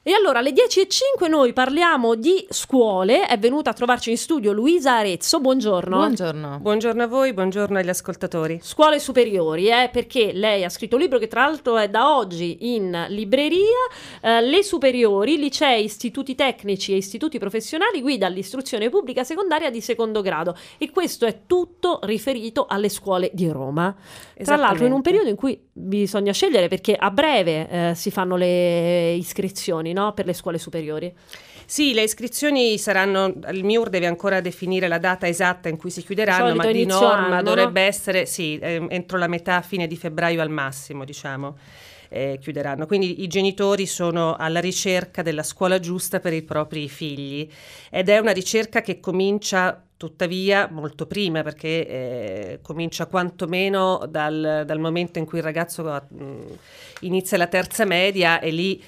E allora alle 10:05 noi parliamo di scuole. È venuta a trovarci in studio Luisa Arezzo, buongiorno. Buongiorno. Buongiorno a voi, buongiorno agli ascoltatori. Scuole superiori, perché lei ha scritto un libro che tra l'altro è da oggi in libreria, le superiori, licei, istituti tecnici e istituti professionali, guida all'istruzione pubblica secondaria di secondo grado, e questo è tutto riferito alle scuole di Roma. Tra l'altro in un periodo in cui bisogna scegliere, perché a breve si fanno le iscrizioni, no? Per le scuole superiori. Sì, le iscrizioni saranno, il MIUR deve ancora definire la data esatta in cui si chiuderanno, ma di norma dovrebbe essere entro la metà, fine di febbraio al massimo, diciamo, chiuderanno. Quindi i genitori sono alla ricerca della scuola giusta per i propri figli, ed è una ricerca che comincia tuttavia molto prima, perché comincia quantomeno dal momento in cui il ragazzo inizia la terza media, e lì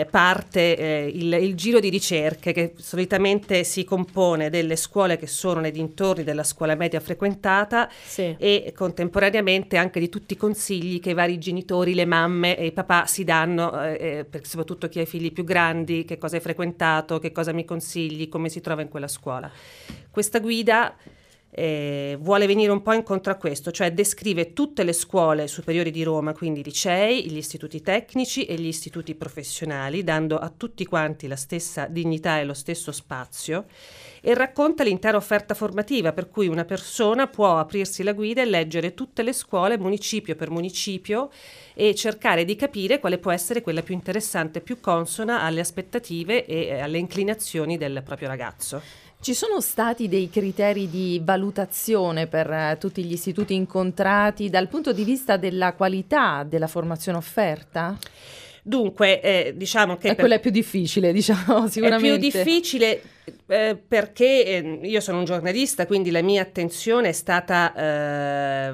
parte il giro di ricerche, che solitamente si compone delle scuole che sono nei dintorni della scuola media frequentata, sì, e contemporaneamente anche di tutti i consigli che i vari genitori, le mamme e i papà si danno, soprattutto chi ha i figli più grandi: che cosa hai frequentato, che cosa mi consigli, come si trova in quella scuola. Questa guida vuole venire un po' incontro a questo, cioè descrive tutte le scuole superiori di Roma, quindi i licei, gli istituti tecnici e gli istituti professionali, dando a tutti quanti la stessa dignità e lo stesso spazio, e racconta l'intera offerta formativa, per cui una persona può aprirsi la guida e leggere tutte le scuole municipio per municipio e cercare di capire quale può essere quella più interessante, più consona alle aspettative e alle inclinazioni del proprio ragazzo. Ci sono stati dei criteri di valutazione per tutti gli istituti incontrati dal punto di vista della qualità della formazione offerta? Dunque, diciamo che quella è più difficile, diciamo, sicuramente. È più difficile perché io sono un giornalista, quindi la mia attenzione è stata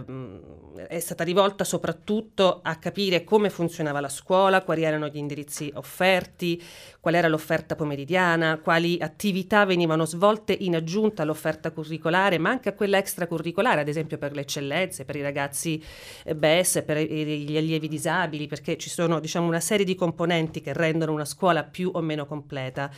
rivolta soprattutto a capire come funzionava la scuola, quali erano gli indirizzi offerti, qual era l'offerta pomeridiana, quali attività venivano svolte in aggiunta all'offerta curricolare, ma anche a quella extracurricolare, ad esempio per le eccellenze, per i ragazzi BES, per gli allievi disabili, perché ci sono, diciamo, una serie di componenti che rendono una scuola più o meno completa.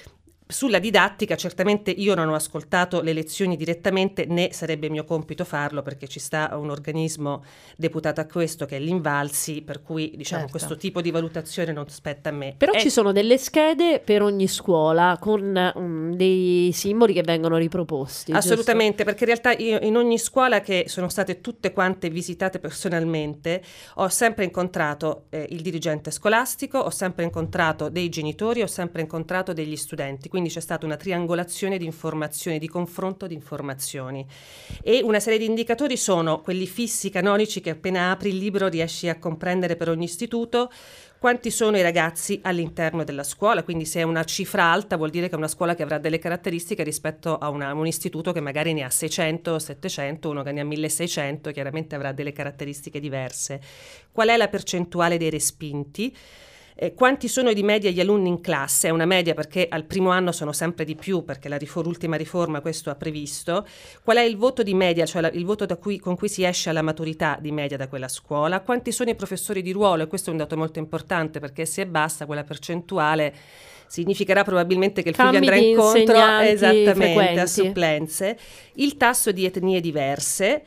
Sulla didattica certamente io non ho ascoltato le lezioni direttamente, né sarebbe mio compito farlo, perché ci sta un organismo deputato a questo che è l'Invalsi, per cui diciamo questo tipo di valutazione non spetta a me. Però ci sono delle schede per ogni scuola con dei simboli che vengono riproposti. Assolutamente, giusto? Perché in realtà io in ogni scuola, che sono state tutte quante visitate personalmente, ho sempre incontrato il dirigente scolastico, ho sempre incontrato dei genitori, ho sempre incontrato degli studenti. Quindi c'è stata una triangolazione di informazioni, di confronto di informazioni, e una serie di indicatori sono quelli fissi, canonici, che appena apri il libro riesci a comprendere per ogni istituto: quanti sono i ragazzi all'interno della scuola, quindi se è una cifra alta vuol dire che è una scuola che avrà delle caratteristiche rispetto a un istituto che magari ne ha 600 o 700, uno che ne ha 1600, chiaramente avrà delle caratteristiche diverse. Qual è la percentuale dei respinti? Quanti sono di media gli alunni in classe? È una media perché al primo anno sono sempre di più, perché l'ultima riforma questo ha previsto. Qual è il voto di media, cioè il voto con cui si esce alla maturità di media da quella scuola? Quanti sono i professori di ruolo? E questo è un dato molto importante, perché se è bassa quella percentuale significherà probabilmente che il figlio andrà incontro esattamente a supplenze. Il tasso di etnie diverse,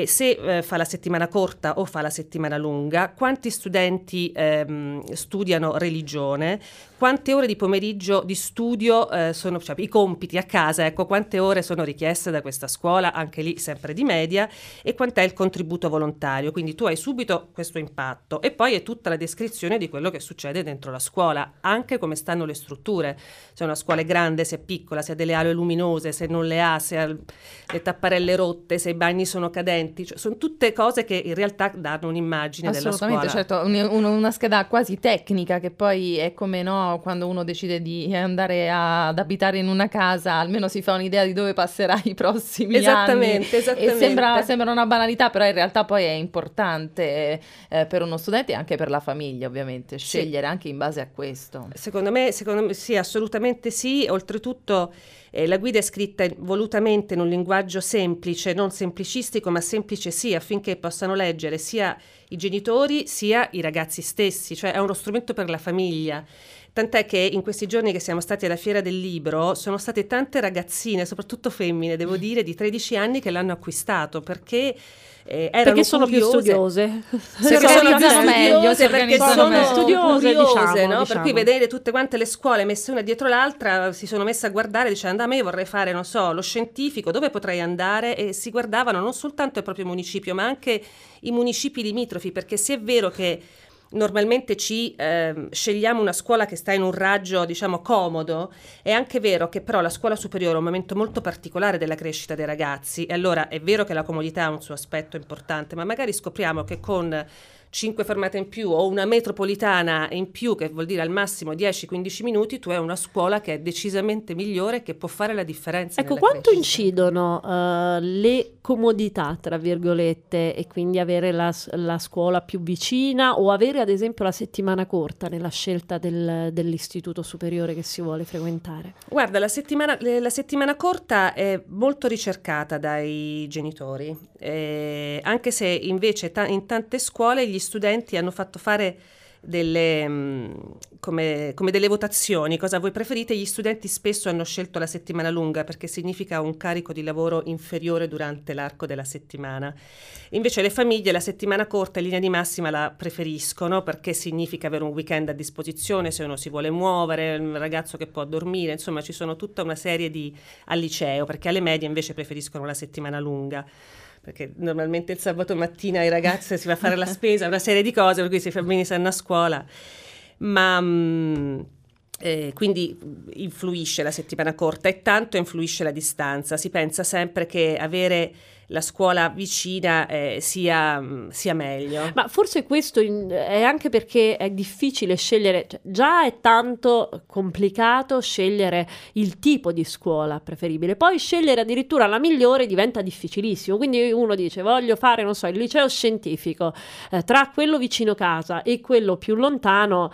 se fa la settimana corta o fa la settimana lunga, quanti studenti studiano religione, quante ore di pomeriggio di studio sono, cioè i compiti a casa, ecco, quante ore sono richieste da questa scuola, anche lì sempre di media, e quant'è il contributo volontario. Quindi tu hai subito questo impatto, e poi è tutta la descrizione di quello che succede dentro la scuola, anche come stanno le strutture, se una scuola è grande, se è piccola, se ha delle aree luminose, se non le ha, se ha le tapparelle rotte, se i bagni sono cadenti, cioè, sono tutte cose che in realtà danno un'immagine della scuola. Assolutamente, certo, una scheda quasi tecnica, che poi è come, no, quando uno decide di andare ad abitare in una casa, almeno si fa un'idea di dove passerà i prossimi anni. Esattamente. E sembra una banalità, però in realtà poi è importante per uno studente e anche per la famiglia, ovviamente, scegliere anche in base a questo. Secondo me sì, assolutamente sì. Oltretutto la guida è scritta volutamente in un linguaggio semplice, non semplicistico, ma semplice sì, affinché possano leggere sia i genitori sia i ragazzi stessi, cioè è uno strumento per la famiglia. Tant'è che in questi giorni che siamo stati alla Fiera del Libro sono state tante ragazzine, soprattutto femmine, devo dire, di 13 anni che l'hanno acquistato perché erano perché sono curiose. più studiose. Perché sono più meglio, studiose, perché sono studiose, curiose, no? diciamo. Per cui vedere tutte quante le scuole messe una dietro l'altra, si sono messe a guardare dicendo: a me vorrei fare, non so, lo scientifico, dove potrei andare? E si guardavano non soltanto il proprio municipio, ma anche i municipi limitrofi, perché se è vero che normalmente scegliamo una scuola che sta in un raggio, diciamo, comodo, è anche vero che però la scuola superiore è un momento molto particolare della crescita dei ragazzi, e allora è vero che la comodità ha un suo aspetto importante, ma magari scopriamo che con 5 fermate in più o una metropolitana in più, che vuol dire al massimo 10-15 minuti, tu hai una scuola che è decisamente migliore e che può fare la differenza. Ecco, nella quanto crescita. incidono le comodità, tra virgolette, e quindi avere la scuola più vicina, o avere ad esempio la settimana corta nella scelta dell'istituto superiore che si vuole frequentare? Guarda, la settimana corta è molto ricercata dai genitori, anche se invece in tante scuole gli studenti hanno fatto fare come delle votazioni, cosa voi preferite. Gli studenti spesso hanno scelto la settimana lunga perché significa un carico di lavoro inferiore durante l'arco della settimana. Invece le famiglie la settimana corta in linea di massima la preferiscono perché significa avere un weekend a disposizione se uno si vuole muovere, un ragazzo che può dormire, insomma ci sono tutta una serie al liceo, perché alle medie invece preferiscono la settimana lunga, perché normalmente il sabato mattina i ragazzi si va a fare la spesa, una serie di cose, per cui i bambini stanno a scuola, ma quindi influisce la settimana corta, e tanto influisce la distanza. Si pensa sempre che avere la scuola vicina sia meglio. Ma forse questo è anche perché è difficile scegliere, cioè, già è tanto complicato scegliere il tipo di scuola preferibile, poi scegliere addirittura la migliore diventa difficilissimo, quindi uno dice voglio fare, non so, il liceo scientifico, tra quello vicino casa e quello più lontano,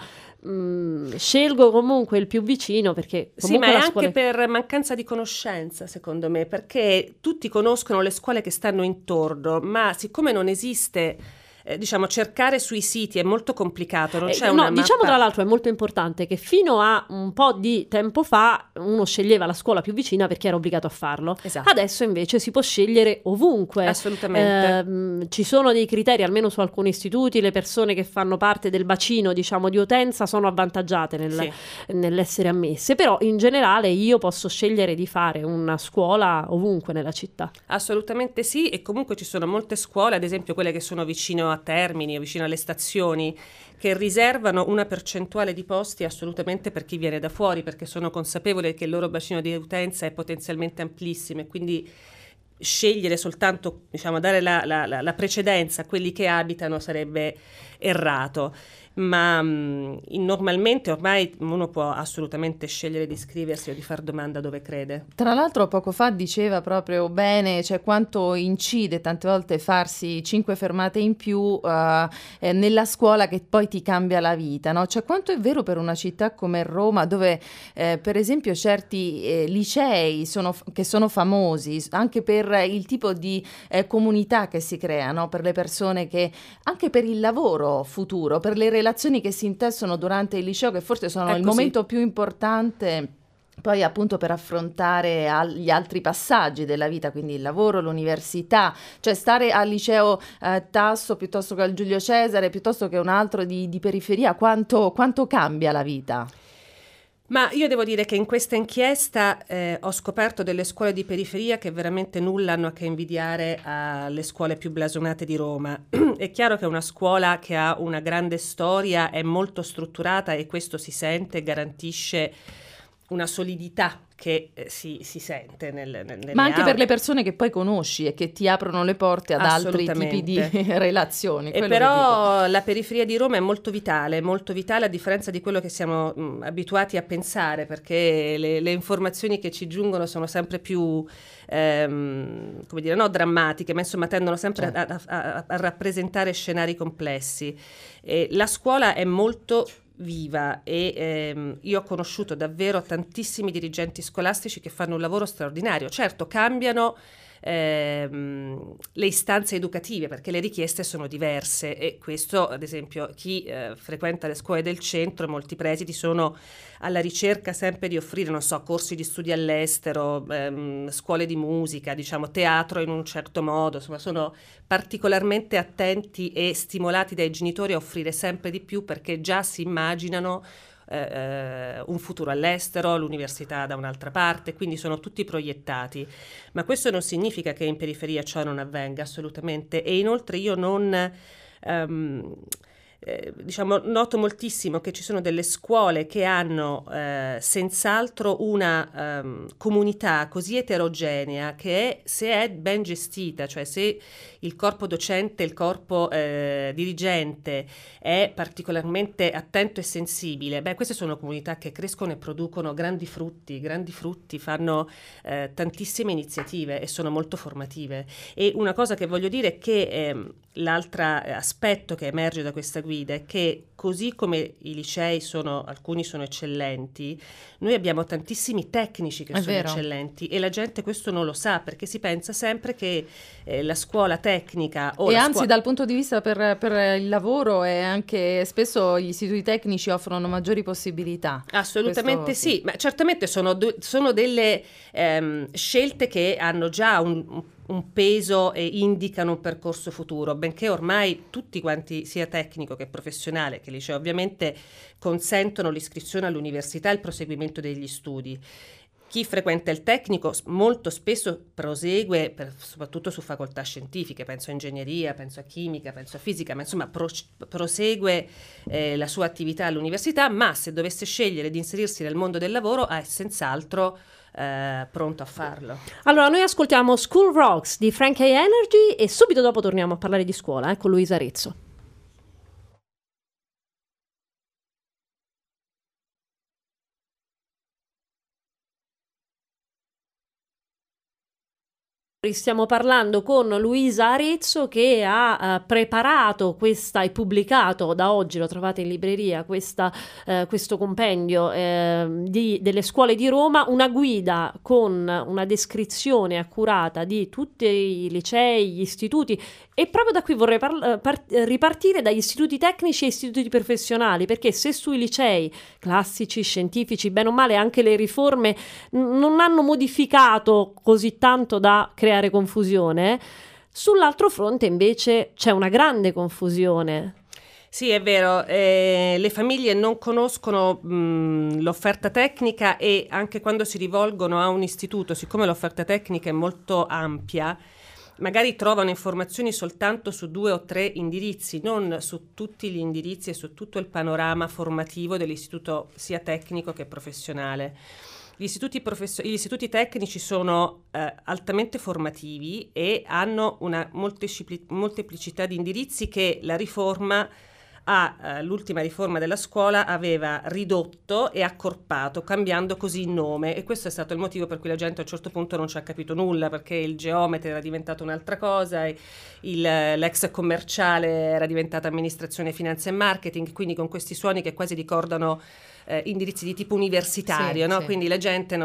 scelgo comunque il più vicino, perché comunque sì, ma è anche per mancanza di conoscenza, secondo me, perché tutti conoscono le scuole che stanno intorno, ma siccome non esiste, diciamo, cercare sui siti è molto complicato, non c'è una mappa. Diciamo tra l'altro è molto importante che fino a un po' di tempo fa uno sceglieva la scuola più vicina perché era obbligato a farlo. Esatto. Adesso invece si può scegliere ovunque. Assolutamente. Ci sono dei criteri, almeno su alcuni istituti, le persone che fanno parte del bacino, diciamo, di utenza sono avvantaggiate nell'essere ammesse, però in generale io posso scegliere di fare una scuola ovunque nella città. Assolutamente sì, e comunque ci sono molte scuole, ad esempio quelle che sono vicino a Termini o vicino alle stazioni, che riservano una percentuale di posti assolutamente per chi viene da fuori, perché sono consapevoli che il loro bacino di utenza è potenzialmente amplissimo, e quindi scegliere soltanto, diciamo, dare la precedenza a quelli che abitano sarebbe errato. Ma normalmente ormai uno può assolutamente scegliere di iscriversi o di far domanda dove crede. Tra l'altro poco fa diceva proprio bene, cioè quanto incide tante volte farsi 5 fermate in più nella scuola che poi ti cambia la vita, no? Cioè quanto è vero per una città come Roma, dove per esempio certi licei che sono famosi anche per il tipo di comunità che si crea, no? Per le persone che, anche per il lavoro futuro, per le relazioni che si intessono durante il liceo, che forse sono il momento più importante poi appunto per affrontare gli altri passaggi della vita, quindi il lavoro, l'università, cioè stare al liceo Tasso piuttosto che al Giulio Cesare, piuttosto che un altro di periferia, quanto cambia la vita? Ma io devo dire che in questa inchiesta ho scoperto delle scuole di periferia che veramente nulla hanno a che invidiare alle scuole più blasonate di Roma. È chiaro che una scuola che ha una grande storia è molto strutturata, e questo si sente, garantisce una solidità che si sente nelle ma anche aule. per le persone che poi conosci e che ti aprono le porte ad altri tipi di relazioni. E però la periferia di Roma è molto vitale a differenza di quello che siamo abituati a pensare, perché le informazioni che ci giungono sono sempre più come dire, no, drammatiche, ma insomma tendono sempre a rappresentare scenari complessi. La scuola è molto viva, e io ho conosciuto davvero tantissimi dirigenti scolastici che fanno un lavoro straordinario. Certo, cambiano le istanze educative, perché le richieste sono diverse, e questo, ad esempio, chi frequenta le scuole del centro, molti presidi sono alla ricerca sempre di offrire, non so, corsi di studio all'estero, scuole di musica, diciamo teatro in un certo modo, insomma sono particolarmente attenti e stimolati dai genitori a offrire sempre di più, perché già si immaginano un futuro all'estero, l'università da un'altra parte, quindi sono tutti proiettati. Ma questo non significa che in periferia ciò non avvenga, assolutamente. E inoltre io non diciamo, noto moltissimo che ci sono delle scuole che hanno senz'altro una comunità così eterogenea che se è ben gestita, cioè se il corpo docente, il corpo dirigente è particolarmente attento e sensibile, queste sono comunità che crescono e producono grandi frutti, fanno tantissime iniziative e sono molto formative. E una cosa che voglio dire è che l'altro aspetto che emerge da questa guida è che, così come i licei alcuni sono eccellenti, noi abbiamo tantissimi tecnici che sono eccellenti, e la gente questo non lo sa, perché si pensa sempre che la scuola tecnica dal punto di vista per il lavoro, e anche spesso gli istituti tecnici offrono maggiori possibilità. Assolutamente sì, ma certamente sono delle scelte che hanno già un peso e indicano un percorso futuro, benché ormai tutti quanti, sia tecnico che professionale che liceo, ovviamente consentono l'iscrizione all'università e il proseguimento degli studi. Chi frequenta il tecnico molto spesso prosegue soprattutto su facoltà scientifiche, penso a ingegneria, penso a chimica, penso a fisica, ma insomma prosegue la sua attività all'università, ma se dovesse scegliere di inserirsi nel mondo del lavoro è senz'altro pronto a farlo. Allora, noi ascoltiamo School Rocks di Frankie Energy e subito dopo torniamo a parlare di scuola con Luisa Arezzo. Stiamo parlando con Luisa Arezzo, che ha preparato e pubblicato da oggi, lo trovate in libreria, questo compendio delle scuole di Roma, una guida con una descrizione accurata di tutti i licei, gli istituti, e proprio da qui vorrei ripartire dagli istituti tecnici e istituti professionali, perché se sui licei classici, scientifici, bene o male anche le riforme non hanno modificato così tanto da creare confusione, sull'altro fronte invece c'è una grande confusione. Sì, è vero, le famiglie non conoscono l'offerta tecnica, e anche quando si rivolgono a un istituto, siccome l'offerta tecnica è molto ampia, magari trovano informazioni soltanto su 2 o 3 indirizzi, non su tutti gli indirizzi e su tutto il panorama formativo dell'istituto sia tecnico che professionale. Gli istituti tecnici sono altamente formativi e hanno una molteplicità di indirizzi che la riforma l'ultima riforma della scuola aveva ridotto e accorpato, cambiando così il nome, e questo è stato il motivo per cui la gente a un certo punto non ci ha capito nulla, perché il geometra era diventato un'altra cosa, e l'ex commerciale era diventata amministrazione, finanza e marketing, quindi con questi suoni che quasi ricordano indirizzi di tipo universitario, sì, no? Sì. Quindi la gente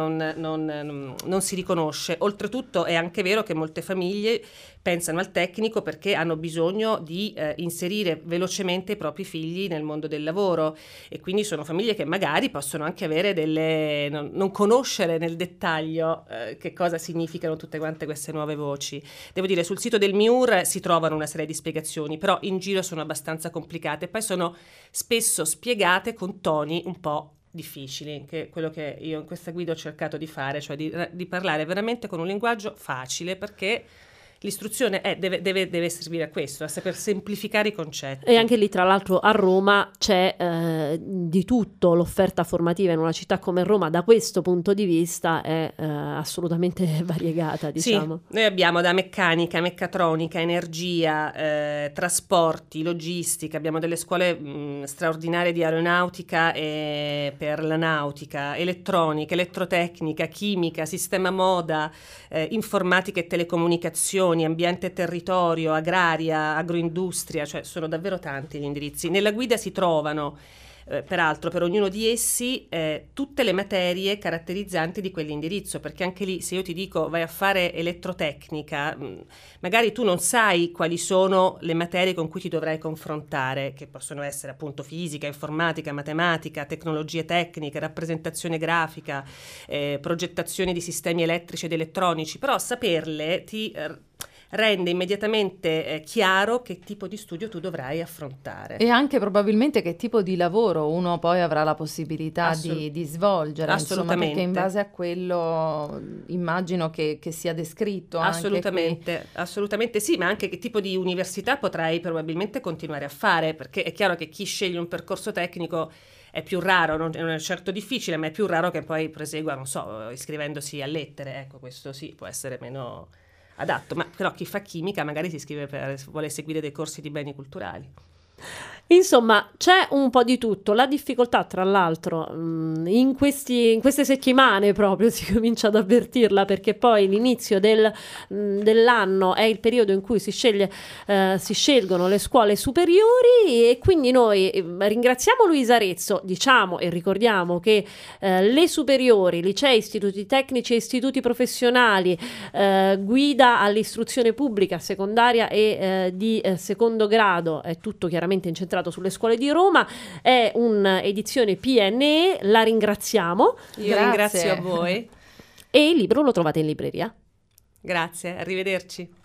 non si riconosce. Oltretutto è anche vero che molte famiglie pensano al tecnico perché hanno bisogno di inserire velocemente i propri figli nel mondo del lavoro, e quindi sono famiglie che magari possono anche avere non conoscere nel dettaglio che cosa significano tutte quante queste nuove voci. Devo dire, sul sito del MIUR si trovano una serie di spiegazioni, però in giro sono abbastanza complicate, poi sono spesso spiegate con toni un po' difficili, che è quello che io in questa guida ho cercato di fare, cioè di parlare veramente con un linguaggio facile, perché l'istruzione deve servire a questo, a saper semplificare i concetti. E anche lì, tra l'altro, a Roma c'è di tutto. L'offerta formativa in una città come Roma, da questo punto di vista, è assolutamente variegata, diciamo. Sì, noi abbiamo da meccanica, meccatronica, energia, trasporti, logistica, abbiamo delle scuole straordinarie di aeronautica e per la nautica, elettronica, elettrotecnica, chimica, sistema moda, informatica e telecomunicazioni, ambiente e territorio, agraria, agroindustria, cioè sono davvero tanti gli indirizzi. Nella guida si trovano peraltro per ognuno di essi tutte le materie caratterizzanti di quell'indirizzo, perché anche lì se io ti dico vai a fare elettrotecnica, magari tu non sai quali sono le materie con cui ti dovrai confrontare, che possono essere appunto fisica, informatica, matematica, tecnologie tecniche, rappresentazione grafica, progettazione di sistemi elettrici ed elettronici, però saperle ti rende immediatamente chiaro che tipo di studio tu dovrai affrontare. E anche probabilmente che tipo di lavoro uno poi avrà la possibilità di svolgere, insomma, perché in base a quello immagino che sia descritto assolutamente, anche qui. Assolutamente sì, ma anche che tipo di università potrai probabilmente continuare a fare, perché è chiaro che chi sceglie un percorso tecnico è più raro, non è certo difficile, ma è più raro che poi prosegua, non so, iscrivendosi a lettere, ecco, questo sì, può essere meno adatto, ma però chi fa chimica magari si iscrive vuole seguire dei corsi di beni culturali. Insomma, c'è un po' di tutto. La difficoltà, tra l'altro, in queste settimane proprio si comincia ad avvertirla, perché poi l'inizio dell'anno è il periodo in cui si scelgono le scuole superiori, e quindi noi ringraziamo Luisa Arezzo, diciamo e ricordiamo che le superiori, licei, istituti tecnici e istituti professionali, guida all'istruzione pubblica secondaria e di secondo grado, è tutto chiaramente incentrato sulle scuole di Roma, è un'edizione PNE, la ringraziamo. Io ringrazio a voi. E il libro lo trovate in libreria. Grazie, arrivederci.